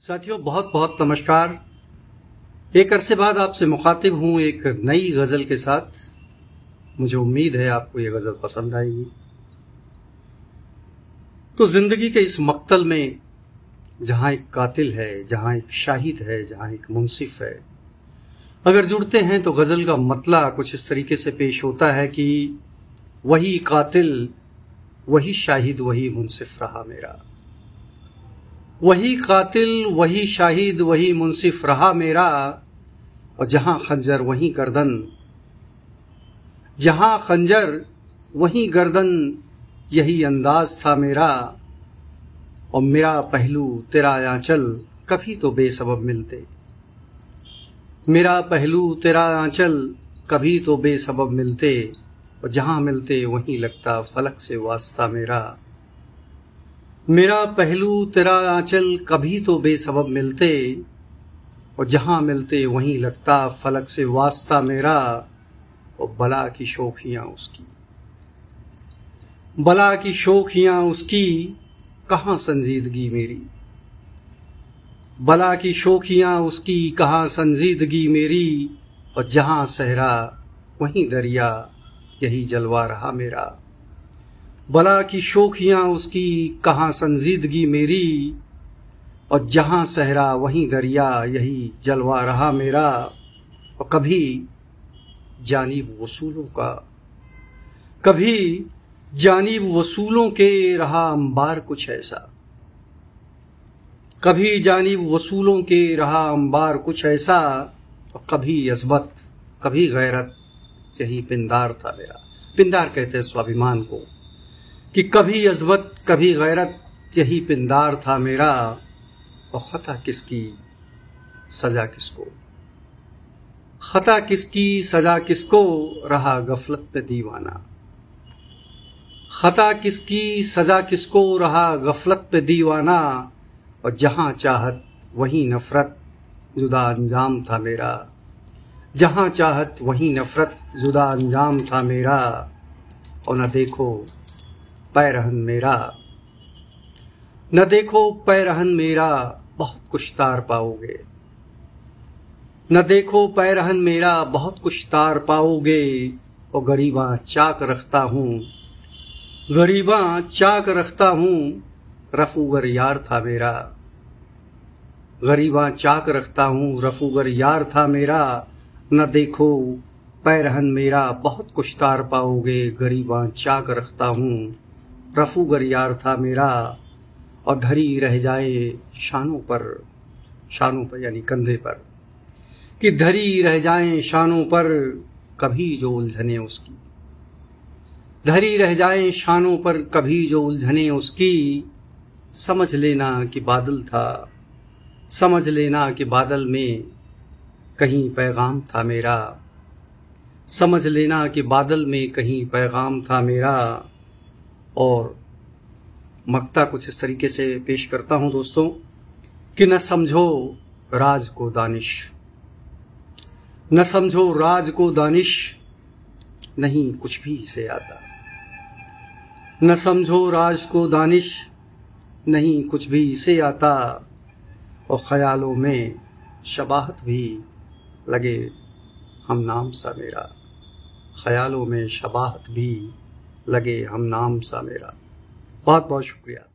साथियों, बहुत बहुत नमस्कार। एक अरसे बाद आपसे मुखातिब हूं एक नई गज़ल के साथ। मुझे उम्मीद है आपको ये गज़ल पसंद आएगी। तो जिंदगी के इस मक्तल में जहां एक कातिल है, जहां एक शाहिद है, जहां एक मुंसिफ है, अगर जुड़ते हैं तो गज़ल का मतला कुछ इस तरीके से पेश होता है कि वही कातिल, वही शाहिद, वही मुंसिफ रहा मेरा। वही कातिल, वही शाहिद, वही मुंसिफ रहा मेरा। और जहां खंजर वहीं गर्दन, जहां खंजर वहीं गर्दन, यही अंदाज था मेरा। और मेरा पहलू तेरा आंचल कभी तो बेसबब मिलते, मेरा पहलू तेरा आंचल कभी तो बेसबब मिलते। और जहां मिलते वहीं लगता फलक से वास्ता मेरा। मेरा पहलू तेरा आंचल कभी तो बेसबब मिलते, और जहां मिलते वहीं लगता फलक से वास्ता मेरा। और बला की शोखियां उसकी, बला की शोखियां उसकी, कहां संजीदगी मेरी। बला की शोखियां उसकी, कहां संजीदगी मेरी। और जहां सहरा वहीं दरिया, यही जलवा रहा मेरा। बला की शोखियां उसकी, कहां संजीदगी मेरी। और जहां सहरा वहीं दरिया, यही जलवा रहा मेरा। और कभी जानिब वसूलों का, कभी जानिब वसूलों के रहा अंबार कुछ ऐसा। कभी जानिब वसूलों के रहा अंबार कुछ ऐसा। और कभी अज़बत, कभी गैरत, यही पिंदार था मेरा। पिंदार कहते हैं स्वाभिमान को, कि कभी अज़बत, कभी गैरत, यही पिंदार था मेरा। और खता किसकी, सजा किसको, खता किसकी, सजा किसको, रहा गफलत पे दीवाना। खता किसकी, सजा किसको, रहा गफलत पे दीवाना। और जहां चाहत वहीं नफरत, जुदा अंजाम था मेरा। जहां चाहत वहीं नफरत, जुदा अंजाम था मेरा। और न देखो पैरहन मेरा, न देखो पैरहन मेरा, बहुत कुछ तार पाओगे। न देखो पैरहन मेरा, बहुत कुछ तार पाओगे। और गरीबां चाक रखता हूँ, गरीबां चाक रखता हूँ, रफूगर यार था मेरा। गरीबां चाक रखता हूँ, रफूगर यार था मेरा। न देखो पैरहन मेरा, बहुत कुछ तार पाओगे। गरीबां चाक रखता हूँ, रफूगर यार था मेरा। और धरी रह जाए शानों पर, शानों पर यानी कंधे पर, कि धरी रह जाए शानों पर, कभी जो उलझने उसकी। धरी रह जाए शानों पर, कभी जो उलझने उसकी। समझ लेना कि बादल था, समझ लेना कि बादल में कहीं पैगाम था मेरा। समझ लेना कि बादल में कहीं पैगाम था मेरा। और मक्ता कुछ इस तरीके से पेश करता हूं दोस्तों, कि न समझो राज को दानिश, न समझो राज को दानिश, नहीं कुछ भी इसे आता। न समझो राज को दानिश, नहीं कुछ भी इसे आता। और ख्यालों में शबाहत भी लगे हम नाम सा मेरा। ख्यालों में शबाहत भी लगे हम नाम सा मेरा। बहुत बहुत शुक्रिया।